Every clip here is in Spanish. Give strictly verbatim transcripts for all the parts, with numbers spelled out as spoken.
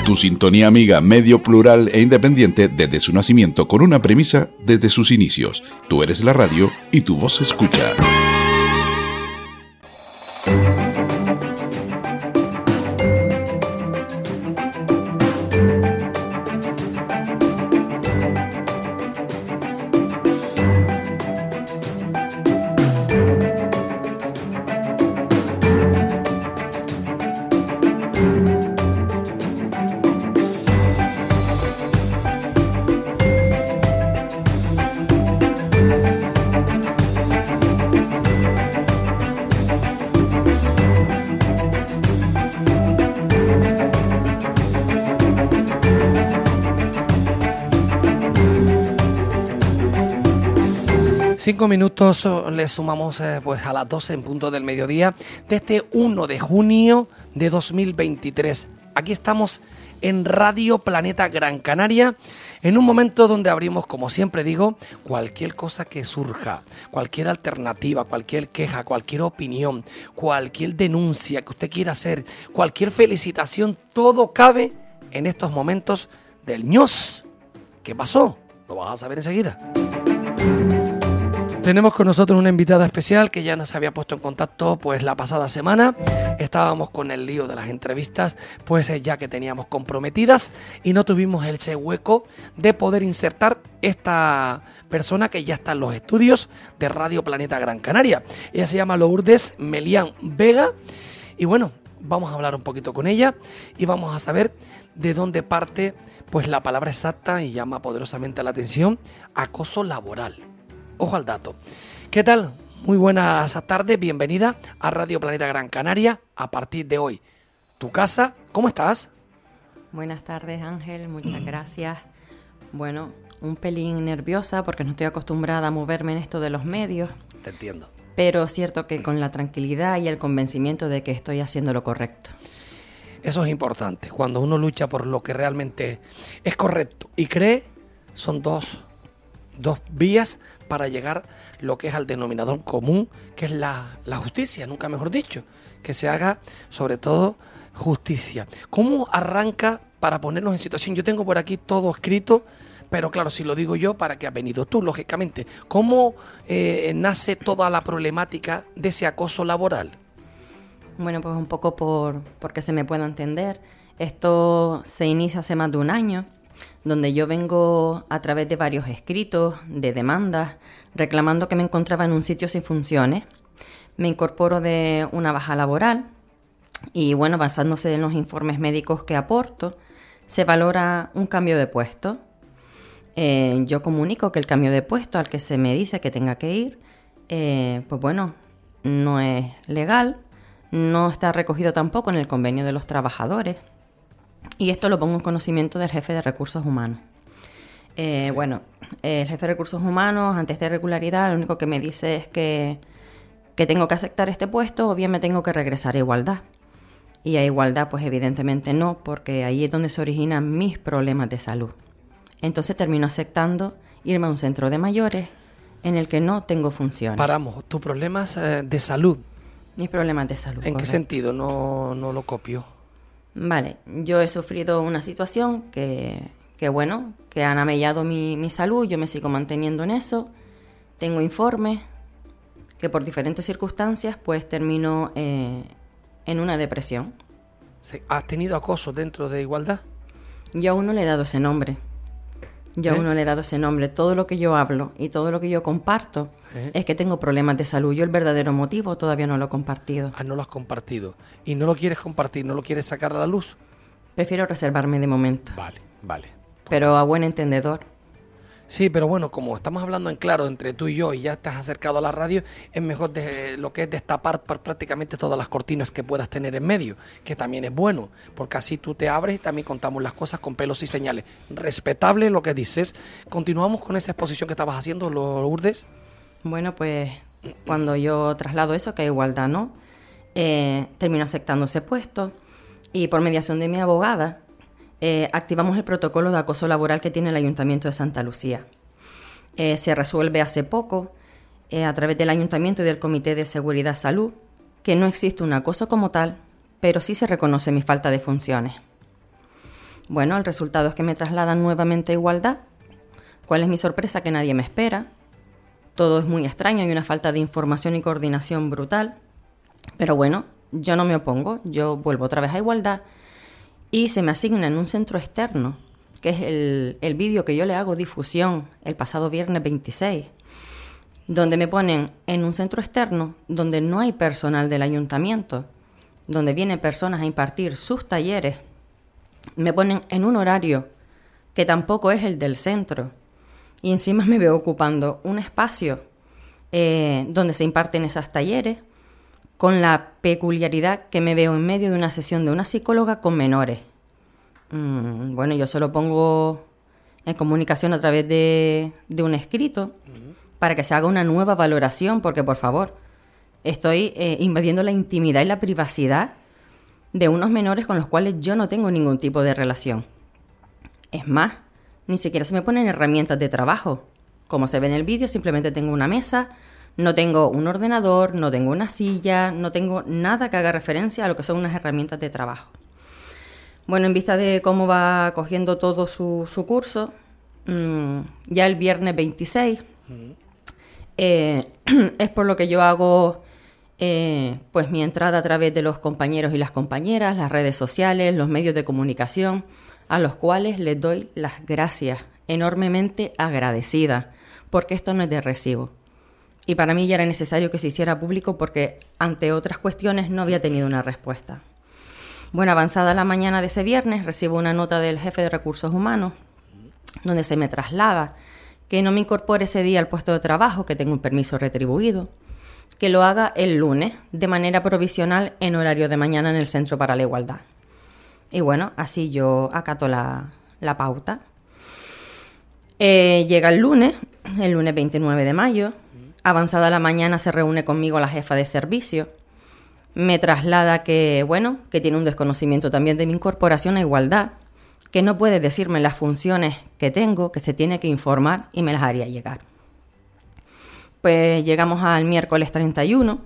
Tu sintonía amiga, medio plural e independiente desde su nacimiento, con una premisa desde sus inicios. Tú eres la radio y tu voz se escucha. Cinco minutos le sumamos eh, pues a las doce en punto del mediodía de este uno de junio de dos mil veintitrés. Aquí estamos en Radio Planeta Gran Canaria, en un momento donde abrimos, como siempre digo, cualquier cosa que surja, cualquier alternativa, cualquier queja, cualquier opinión, cualquier denuncia que usted quiera hacer, cualquier felicitación, todo cabe en estos momentos del ños. ¿Qué pasó? Lo vas a saber enseguida. Tenemos con nosotros una invitada especial que ya nos había puesto en contacto pues la pasada semana. Estábamos con el lío de las entrevistas, pues ya que teníamos comprometidas y no tuvimos ese hueco de poder insertar esta persona que ya está en los estudios de Radio Planeta Gran Canaria. Ella se llama Lourdes Melián Vega y bueno, vamos a hablar un poquito con ella y vamos a saber de dónde parte pues la palabra exacta y llama poderosamente la atención: acoso laboral. Ojo al dato. ¿Qué tal? Muy buenas tardes, bienvenida a Radio Planeta Gran Canaria. A partir de hoy, tu casa, ¿cómo estás? Buenas tardes, Ángel, muchas gracias. Bueno, un pelín nerviosa porque no estoy acostumbrada a moverme en esto de los medios. Te entiendo. Pero es cierto que con la tranquilidad y el convencimiento de que estoy haciendo lo correcto. Eso es importante. Cuando uno lucha por lo que realmente es correcto y cree, son dos, dos vías para llegar lo que es al denominador común, que es la, la justicia, nunca mejor dicho, que se haga sobre todo justicia. ¿Cómo arranca para ponernos en situación? Yo tengo por aquí todo escrito, pero claro, si lo digo yo, ¿para qué has venido tú, lógicamente? ¿Cómo eh, nace toda la problemática de ese acoso laboral? Bueno, pues un poco por porque se me pueda entender. Esto se inicia hace más de un año, donde yo vengo a través de varios escritos, de demandas, reclamando que me encontraba en un sitio sin funciones. Me incorporo de una baja laboral y, bueno, basándose en los informes médicos que aporto, se valora un cambio de puesto. Eh, yo comunico que el cambio de puesto al que se me dice que tenga que ir, eh, pues bueno, no es legal, no está recogido tampoco en el convenio de los trabajadores. Y esto lo pongo en conocimiento del jefe de recursos humanos. Eh, sí. Bueno, el jefe de recursos humanos, ante esta irregularidad, lo único que me dice es que, que tengo que aceptar este puesto o bien me tengo que regresar a igualdad. Y a igualdad, pues evidentemente no, porque ahí es donde se originan mis problemas de salud. Entonces termino aceptando irme a un centro de mayores en el que no tengo funciones. Paramos, tus problemas eh, de salud. Mis problemas de salud. ¿En correcto. qué sentido? No, no lo copio. Vale, yo he sufrido una situación que, que bueno, que han amellado mi, mi salud, yo me sigo manteniendo en eso, tengo informes que por diferentes circunstancias pues termino eh, en una depresión. ¿Has tenido acoso dentro de igualdad? Yo aún no le he dado ese nombre, yo ¿Eh? aún no le he dado ese nombre. Todo lo que yo hablo y todo lo que yo comparto ¿Eh? es que tengo problemas de salud. Yo el verdadero motivo todavía no lo he compartido. Ah, no lo has compartido. ¿Y no lo quieres compartir? ¿No lo quieres sacar a la luz? Prefiero reservarme de momento. Vale, vale. Pero a buen entendedor. Sí, pero bueno, como estamos hablando en claro entre tú y yo y ya te has acercado a la radio, es mejor de, lo que es destapar prácticamente todas las cortinas que puedas tener en medio, que también es bueno, porque así tú te abres y también contamos las cosas con pelos y señales. Respetable lo que dices. Continuamos con esa exposición que estabas haciendo, Lourdes. Bueno, pues cuando yo traslado eso, que a igualdad no, eh, termino aceptando ese puesto y por mediación de mi abogada, Eh, activamos el protocolo de acoso laboral que tiene el Ayuntamiento de Santa Lucía. Eh, se resuelve hace poco eh, a través del Ayuntamiento y del Comité de Seguridad Salud que no existe un acoso como tal, pero sí se reconoce mi falta de funciones. Bueno, el resultado es que me trasladan nuevamente a Igualdad. ¿Cuál es mi sorpresa? Que nadie me espera. Todo es muy extraño, hay una falta de información y coordinación brutal. Pero bueno, yo no me opongo, yo vuelvo otra vez a Igualdad y se me asigna en un centro externo, que es el, el vídeo que yo le hago difusión el pasado viernes veintiséis, donde me ponen en un centro externo donde no hay personal del ayuntamiento, donde vienen personas a impartir sus talleres. Me ponen en un horario que tampoco es el del centro y encima me veo ocupando un espacio eh, donde se imparten esos talleres, con la peculiaridad que me veo en medio de una sesión de una psicóloga con menores. Mm, bueno, yo solo pongo en comunicación a través de, de un escrito uh-huh. para que se haga una nueva valoración, porque por favor, estoy eh, invadiendo la intimidad y la privacidad de unos menores con los cuales yo no tengo ningún tipo de relación. Es más, ni siquiera se me ponen herramientas de trabajo. Como se ve en el vídeo, simplemente tengo una mesa. No tengo un ordenador, no tengo una silla, no tengo nada que haga referencia a lo que son unas herramientas de trabajo. Bueno, en vista de cómo va cogiendo todo su, su curso, mmm, ya el viernes veintiséis, uh-huh. eh, es por lo que yo hago eh, pues mi entrada a través de los compañeros y las compañeras, las redes sociales, los medios de comunicación, a los cuales les doy las gracias, enormemente agradecida, porque esto no es de recibo. Y para mí ya era necesario que se hiciera público porque ante otras cuestiones no había tenido una respuesta. Bueno, avanzada la mañana de ese viernes, recibo una nota del jefe de Recursos Humanos donde se me traslada que no me incorpore ese día al puesto de trabajo, que tengo un permiso retribuido, que lo haga el lunes de manera provisional en horario de mañana en el Centro para la Igualdad. Y bueno, así yo acato la, la pauta. Eh, llega el lunes, el lunes veintinueve de mayo. Avanzada la mañana se reúne conmigo la jefa de servicio. Me traslada que, bueno, que tiene un desconocimiento también de mi incorporación a Igualdad, que no puede decirme las funciones que tengo, que se tiene que informar y me las haría llegar. Pues llegamos al miércoles treinta y uno.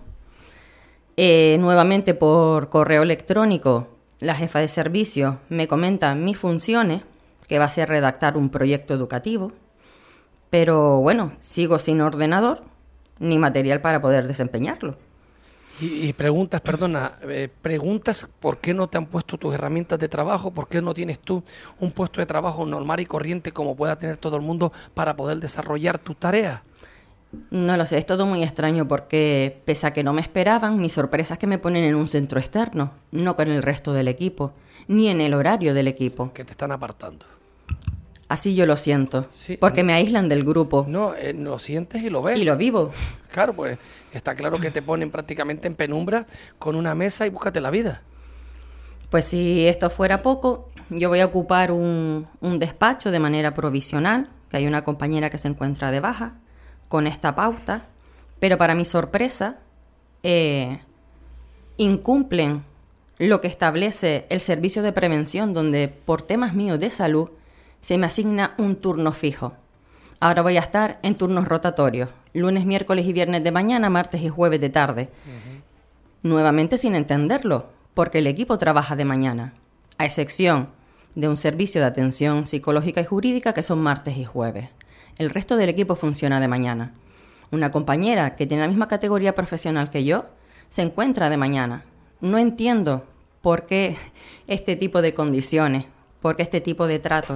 Eh, nuevamente por correo electrónico, la jefa de servicio me comenta mis funciones, que va a ser redactar un proyecto educativo, pero bueno, sigo sin ordenador ni material para poder desempeñarlo. Y, y preguntas, perdona, eh, preguntas por qué no te han puesto tus herramientas de trabajo, por qué no tienes tú un puesto de trabajo normal y corriente como pueda tener todo el mundo para poder desarrollar tus tareas. No lo sé, es todo muy extraño porque pese a que no me esperaban, mi sorpresa es que me ponen en un centro externo, no con el resto del equipo, ni en el horario del equipo. Que te están apartando. Así yo lo siento, sí, porque me aíslan del grupo. No, eh, lo sientes y lo ves. Y lo vivo. Claro, pues está claro que te ponen prácticamente en penumbra con una mesa y búscate la vida. Pues si esto fuera poco, yo voy a ocupar un, un despacho de manera provisional, que hay una compañera que se encuentra de baja, con esta pauta, pero para mi sorpresa, eh, incumplen lo que establece el servicio de prevención, donde por temas míos de salud, se me asigna un turno fijo. Ahora voy a estar en turnos rotatorios, lunes, miércoles y viernes de mañana, martes y jueves de tarde. Uh-huh. Nuevamente sin entenderlo, porque el equipo trabaja de mañana, a excepción de un servicio de atención psicológica y jurídica que son martes y jueves. El resto del equipo funciona de mañana. Una compañera que tiene la misma categoría profesional que yo se encuentra de mañana. No entiendo por qué este tipo de condiciones, por qué este tipo de trato.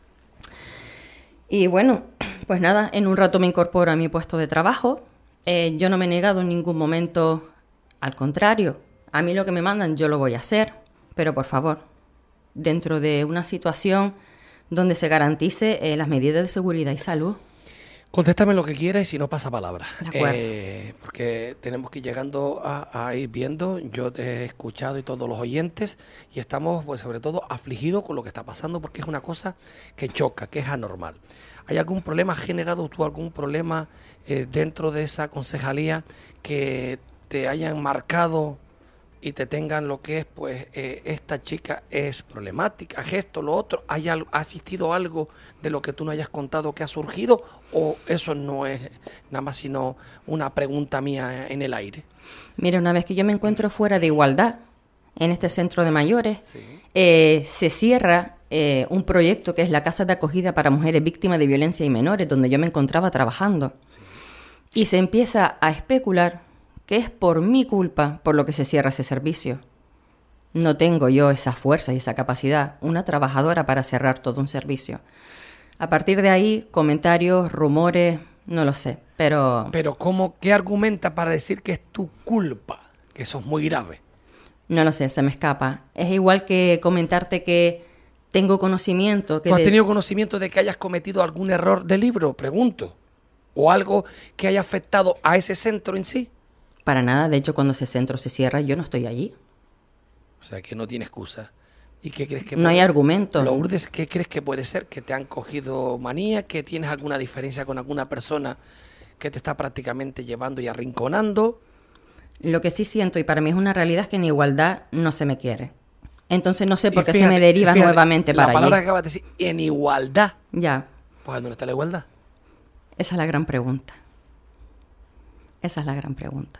Y bueno, pues nada, en un rato me incorporo a mi puesto de trabajo. Eh, yo no me he negado en ningún momento, al contrario, a mí lo que me mandan yo lo voy a hacer, pero por favor, dentro de una situación donde se garantice eh, las medidas de seguridad y salud. Contéstame lo que quieras y si no pasa palabra. De acuerdo. Eh, porque tenemos que ir llegando a, a ir viendo. Yo te he escuchado y todos los oyentes y estamos, pues sobre todo, afligidos con lo que está pasando porque es una cosa que choca, que es anormal. ¿Hay algún problema? ¿Has generado tú algún problema eh, dentro de esa concejalía que te hayan marcado y te tengan lo que es, pues, eh, esta chica es problemática, esto, lo otro? ¿Hay algo, ha asistido algo de lo que tú no hayas contado que ha surgido o eso no es nada más sino una pregunta mía en el aire? Mira, una vez que yo me encuentro fuera de Igualdad, en este centro de mayores, sí. eh, se cierra eh, un proyecto que es la Casa de Acogida para Mujeres Víctimas de Violencia y Menores, donde yo me encontraba trabajando. Sí. Y se empieza a especular que es por mi culpa por lo que se cierra ese servicio. No tengo yo esa fuerza y esa capacidad, una trabajadora, para cerrar todo un servicio. A partir de ahí, comentarios, rumores, no lo sé, pero... Pero ¿cómo, qué argumenta para decir que es tu culpa? Que eso es muy grave. No lo sé, se me escapa. Es igual que comentarte que tengo conocimiento... Que ¿Tú has de... tenido conocimiento de que hayas cometido algún error de libro? Pregunto. ¿O algo que haya afectado a ese centro en sí? Para nada, de hecho, cuando ese centro se cierra, yo no estoy allí. O sea, que no tiene excusa. ¿Y qué crees que No puede... hay argumento. Lourdes, ¿qué crees que puede ser? ¿Que te han cogido manía? ¿Que tienes alguna diferencia con alguna persona que te está prácticamente llevando y arrinconando? Lo que sí siento, y para mí es una realidad, es que en igualdad no se me quiere. Entonces no sé por qué se me deriva fíjate, nuevamente para allí. La palabra que acabas de decir, en igualdad. Ya. Pues ¿dónde está la igualdad? Esa es la gran pregunta. Esa es la gran pregunta.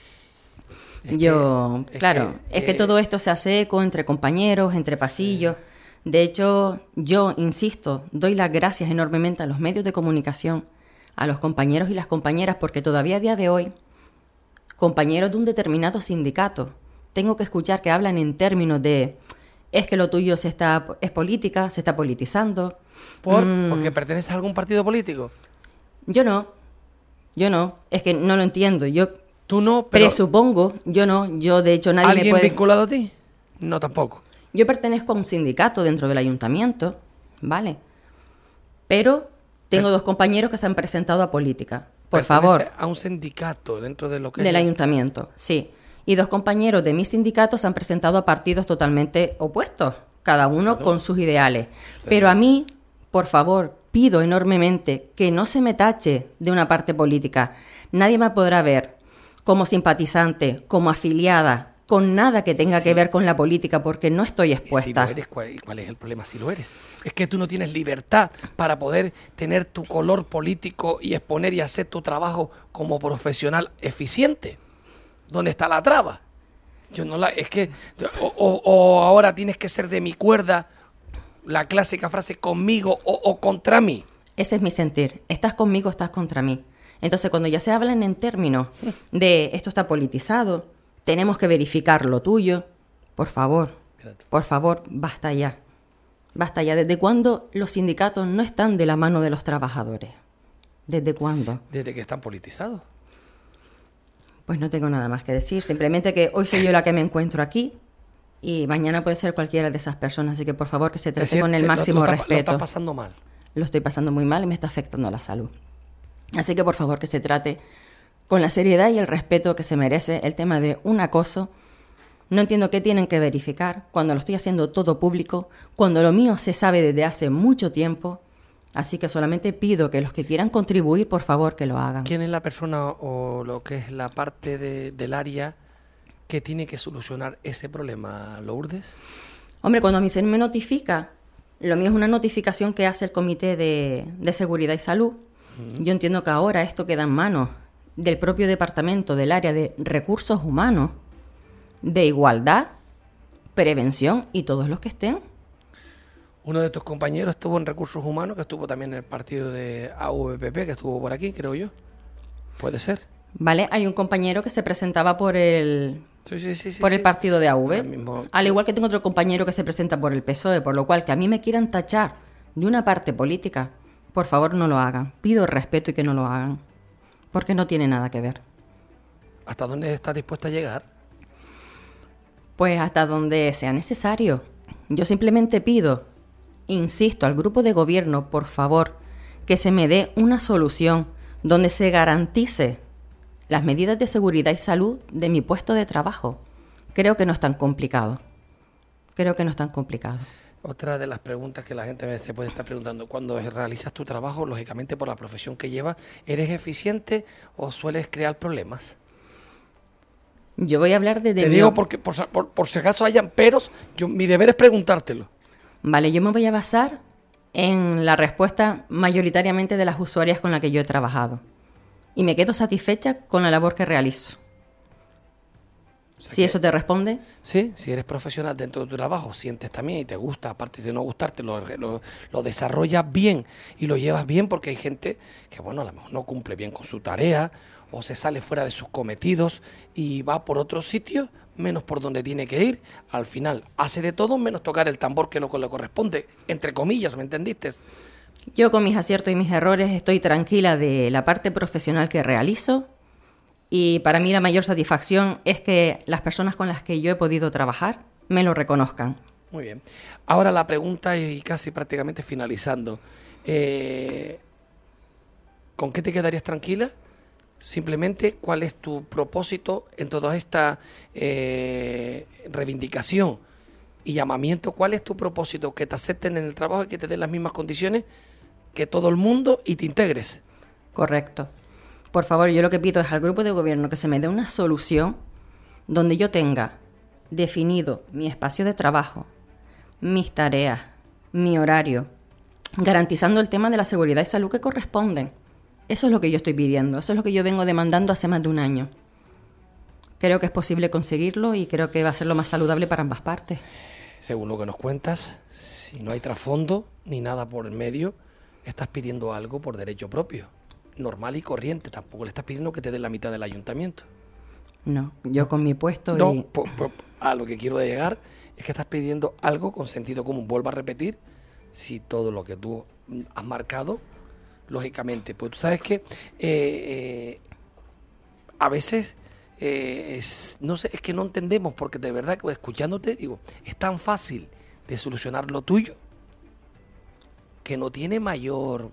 Es Yo, que, claro, es que, es que eh, todo esto se hace eco entre compañeros, entre pasillos. Sí. De hecho, yo, insisto, doy las gracias enormemente a los medios de comunicación, a los compañeros y las compañeras, porque todavía a día de hoy, compañeros de un determinado sindicato, tengo que escuchar que hablan en términos de, es que lo tuyo se está, es política, se está politizando. ¿Por? Mm, ¿Porque perteneces a algún partido político? Yo no, yo no, es que no lo entiendo, yo... Tú no, pero... Presupongo, yo no, yo de hecho nadie me puede... ¿Alguien vinculado a ti? No, tampoco. Yo pertenezco a un sindicato dentro del ayuntamiento, ¿vale? Pero tengo pero... dos compañeros que se han presentado a política, por favor. A un sindicato dentro de lo que Del es... ayuntamiento, sí. Y dos compañeros de mi sindicato se han presentado a partidos totalmente opuestos, cada uno claro. con sus ideales. Entonces... Pero a mí, por favor, pido enormemente que no se me tache de una parte política. Nadie me podrá ver como simpatizante, como afiliada, con nada que tenga sí. que ver con la política, porque no estoy expuesta. Si lo eres, ¿cuál, ¿cuál es el problema si lo eres? Es que tú no tienes libertad para poder tener tu color político y exponer y hacer tu trabajo como profesional eficiente. ¿Dónde está la traba? Yo no la... Es que... O, o, o ahora tienes que ser de mi cuerda, la clásica frase conmigo o, o contra mí. Ese es mi sentir. Estás conmigo, estás contra mí. Entonces, cuando ya se hablan en términos de esto está politizado, tenemos que verificar lo tuyo, por favor, claro. por favor, basta ya. Basta ya. ¿Desde cuándo los sindicatos no están de la mano de los trabajadores? ¿Desde cuándo? Desde que están politizados. Pues no tengo nada más que decir. Simplemente que hoy soy yo la que me encuentro aquí y mañana puede ser cualquiera de esas personas. Así que, por favor, que se trate con el máximo lo, lo respeto. Lo estás pasando mal. Lo estoy pasando muy mal y me está afectando la salud. Así que, por favor, que se trate con la seriedad y el respeto que se merece el tema de un acoso. No entiendo qué tienen que verificar cuando lo estoy haciendo todo público, cuando lo mío se sabe desde hace mucho tiempo. Así que solamente pido que los que quieran contribuir, por favor, que lo hagan. ¿Quién es la persona o lo que es la parte de, del área que tiene que solucionar ese problema, Lourdes? Hombre, cuando a mí se me notifica, lo mío es una notificación que hace el Comité de, de Seguridad y Salud. Yo entiendo que ahora esto queda en manos del propio departamento del área de recursos humanos, de igualdad, prevención y todos los que estén. Uno de tus compañeros estuvo en recursos humanos, que estuvo también en el partido de A V P P, que estuvo por aquí, creo yo. Puede ser. Vale, hay un compañero que se presentaba por el, sí, sí, sí, sí, por sí. el partido de A V. Mismo... Al igual que tengo otro compañero que se presenta por el P S O E, por lo cual que a mí me quieran tachar de una parte política, por favor, no lo hagan. Pido respeto y que no lo hagan. Porque no tiene nada que ver. ¿Hasta dónde estás dispuesta a llegar? Pues hasta donde sea necesario. Yo simplemente pido, insisto, al grupo de gobierno, por favor, que se me dé una solución donde se garantice las medidas de seguridad y salud de mi puesto de trabajo. Creo que no es tan complicado. Creo que no es tan complicado. Otra de las preguntas que la gente se puede estar preguntando, cuando realizas tu trabajo, lógicamente por la profesión que llevas, ¿eres eficiente o sueles crear problemas? Yo voy a hablar de... Te digo porque por, por, por si acaso hayan peros, yo, mi deber es preguntártelo. Vale, yo me voy a basar en la respuesta mayoritariamente de las usuarias con las que yo he trabajado. Y me quedo satisfecha con la labor que realizo. O sea si eso te responde. Sí, si eres profesional dentro de tu trabajo, sientes también y te gusta, aparte de no gustarte, lo, lo, lo desarrollas bien y lo llevas bien, porque hay gente que, bueno, a lo mejor no cumple bien con su tarea o se sale fuera de sus cometidos y va por otro sitio, menos por donde tiene que ir. Al final hace de todo menos tocar el tambor que no le corresponde, entre comillas, ¿me entendiste? Yo con mis aciertos y mis errores estoy tranquila de la parte profesional que realizo. Y para mí la mayor satisfacción es que las personas con las que yo he podido trabajar me lo reconozcan. Muy bien. Ahora la pregunta y casi prácticamente finalizando. Eh, ¿Con qué te quedarías tranquila? Simplemente, ¿cuál es tu propósito en toda esta eh, reivindicación y llamamiento? ¿Cuál es tu propósito? Que te acepten en el trabajo y que te den las mismas condiciones que todo el mundo y te integres. Correcto. Por favor, yo lo que pido es al grupo de gobierno que se me dé una solución donde yo tenga definido mi espacio de trabajo, mis tareas, mi horario, garantizando el tema de la seguridad y salud que corresponden. Eso es lo que yo estoy pidiendo, eso es lo que yo vengo demandando hace más de un año. Creo que es posible conseguirlo y creo que va a ser lo más saludable para ambas partes. Según lo que nos cuentas, si no hay trasfondo ni nada por el medio, estás pidiendo algo por derecho propio. Normal y corriente, tampoco le estás pidiendo que te den la mitad del ayuntamiento. No, yo con mi puesto no, y... po, po, a lo que quiero llegar es que estás pidiendo algo con sentido común. Vuelvo a repetir, si todo lo que tú has marcado, lógicamente, pues tú sabes que eh, eh, a veces eh, es, no sé, es que no entendemos, porque de verdad que escuchándote digo, es tan fácil de solucionar lo tuyo que no tiene mayor...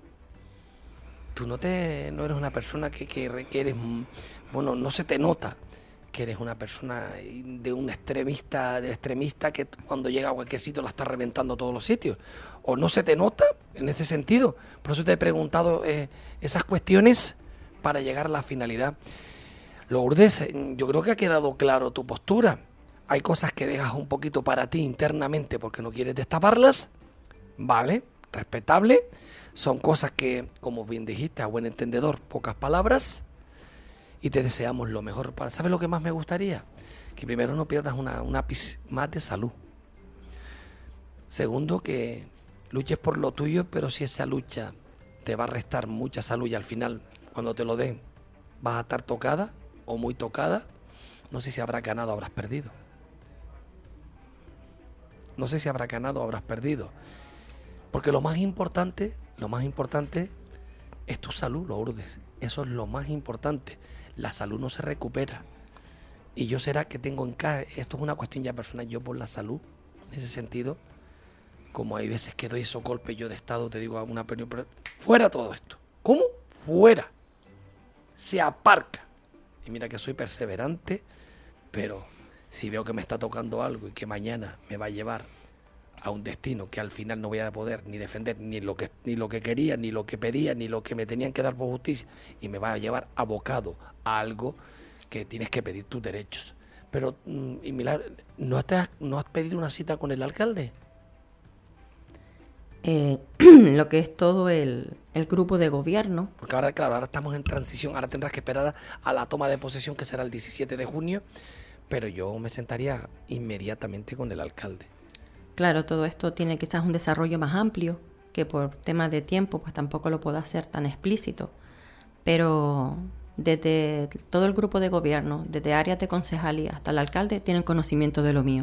Tú no te no eres una persona que, que, que eres, bueno, no se te nota que eres una persona de un extremista, de extremista que cuando llega a cualquier sitio la está reventando todos los sitios. O no se te nota en ese sentido. Por eso te he preguntado eh, esas cuestiones para llegar a la finalidad. Lourdes, yo creo que ha quedado claro tu postura. Hay cosas que dejas un poquito para ti internamente porque no quieres destaparlas. Vale, respetable. Son cosas que, como bien dijiste, a buen entendedor, pocas palabras, y te deseamos lo mejor. Para, ¿sabes lo que más me gustaría? Que primero no pierdas una, un ápice más de salud. Segundo, que luches por lo tuyo, pero si esa lucha te va a restar mucha salud y al final, cuando te lo den, vas a estar tocada o muy tocada, no sé si habrás ganado o habrás perdido. No sé si habrás ganado o habrás perdido. Porque lo más importante... Lo más importante es tu salud, Lourdes. Eso es lo más importante. La salud no se recupera. Y yo será que tengo en casa, esto es una cuestión ya personal, yo por la salud, en ese sentido, como hay veces que doy esos golpes yo de estado, te digo a una opinión, fuera todo esto. ¿Cómo? Fuera. Se aparca. Y mira que soy perseverante, pero si veo que me está tocando algo y que mañana me va a llevar a un destino que al final no voy a poder ni defender ni lo que ni lo que quería, ni lo que pedía, ni lo que me tenían que dar por justicia, y me va a llevar abocado a algo que tienes que pedir tus derechos. Pero, y Milagro, ¿no te has, no has pedido una cita con el alcalde? Eh, lo que es todo el, el grupo de gobierno. Porque ahora, claro, ahora estamos en transición, ahora tendrás que esperar a, a la toma de posesión, que será el diecisiete de junio, pero yo me sentaría inmediatamente con el alcalde. Claro, todo esto tiene quizás un desarrollo más amplio, que por temas de tiempo pues tampoco lo puedo hacer tan explícito. Pero desde todo el grupo de gobierno, desde áreas de concejalía hasta el alcalde, tienen conocimiento de lo mío.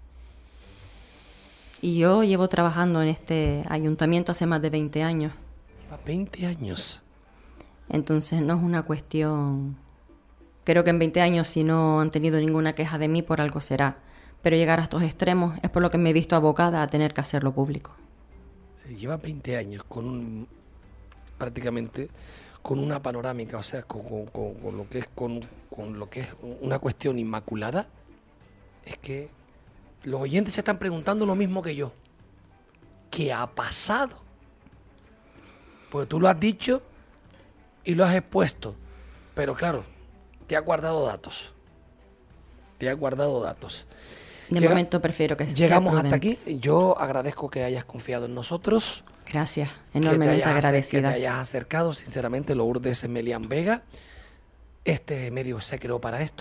Y yo llevo trabajando en este ayuntamiento hace más de veinte años. veinte años. Entonces no es una cuestión... Creo que en veinte años, si no han tenido ninguna queja de mí, por algo será. Pero llegar a estos extremos es por lo que me he visto abocada a tener que hacerlo público. Sí, lleva veinte años con un, prácticamente con una panorámica, o sea, con, con, con, con lo que es con, con lo que es una cuestión inmaculada. Es que los oyentes se están preguntando lo mismo que yo. ¿Qué ha pasado? Porque tú lo has dicho y lo has expuesto, pero claro, te has guardado datos. Te has guardado datos. De Llega, momento prefiero que llegamos hasta aquí. Yo agradezco que hayas confiado en nosotros. Gracias, enormemente que agradecida. Que te hayas acercado, sinceramente, Lourdes Melián Vega. Este medio se creó para esto,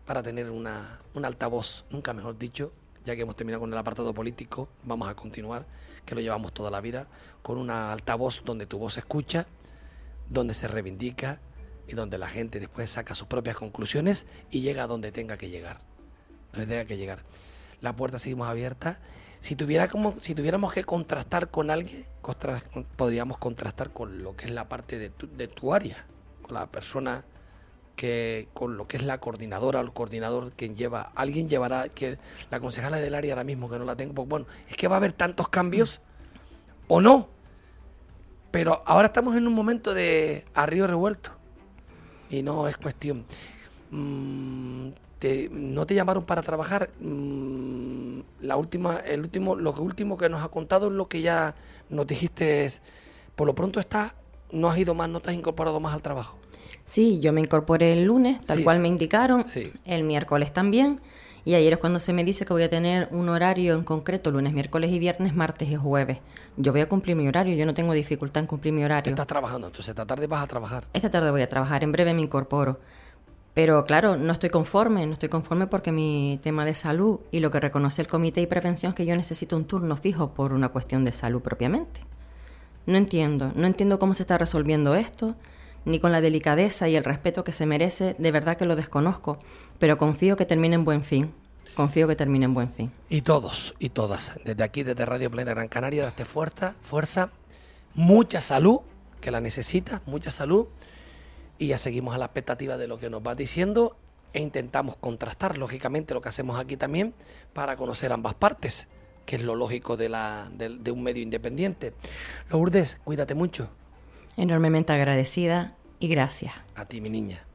para tener una, un altavoz, nunca mejor dicho, ya que hemos terminado con el apartado político, vamos a continuar, que lo llevamos toda la vida, con un altavoz donde tu voz se escucha, donde se reivindica y donde la gente después saca sus propias conclusiones y llega a donde tenga que llegar. Donde tenga que llegar. La puerta seguimos abierta. Si tuviera como, si tuviéramos que contrastar con alguien, contra, podríamos contrastar con lo que es la parte de tu, de tu área, con la persona que, con lo que es la coordinadora o el coordinador quien lleva, alguien llevará, que la concejala del área ahora mismo que no la tengo, pues bueno, es que va a haber tantos cambios o no, pero ahora estamos en un momento de a río revuelto y no es cuestión. Mm, te, no te llamaron para trabajar. Mm, la última, el último, lo que último que nos ha contado es lo que ya nos dijiste es, por lo pronto está, no has ido más, no te has incorporado más al trabajo. Sí, yo me incorporé el lunes, tal Sí, cual sí. me indicaron, Sí. el miércoles también, y ayer es cuando se me dice que voy a tener un horario en concreto, lunes, miércoles y viernes, martes y jueves. Yo voy a cumplir mi horario, yo no tengo dificultad en cumplir mi horario. Estás trabajando, entonces esta tarde vas a trabajar. Esta tarde voy a trabajar, en breve me incorporo. Pero claro, no estoy conforme, no estoy conforme porque mi tema de salud y lo que reconoce el Comité de Prevención es que yo necesito un turno fijo por una cuestión de salud propiamente. No entiendo, no entiendo cómo se está resolviendo esto, ni con la delicadeza y el respeto que se merece, de verdad que lo desconozco, pero confío que termine en buen fin, confío que termine en buen fin. Y todos y todas, desde aquí, desde Radio Planeta Gran Canaria, date fuerza, fuerza, mucha salud, que la necesitas, mucha salud, y ya seguimos a la expectativa de lo que nos vas diciendo e intentamos contrastar, lógicamente, lo que hacemos aquí también para conocer ambas partes, que es lo lógico de, la, de, de un medio independiente. Lourdes, cuídate mucho. Enormemente agradecida y gracias. A ti, mi niña.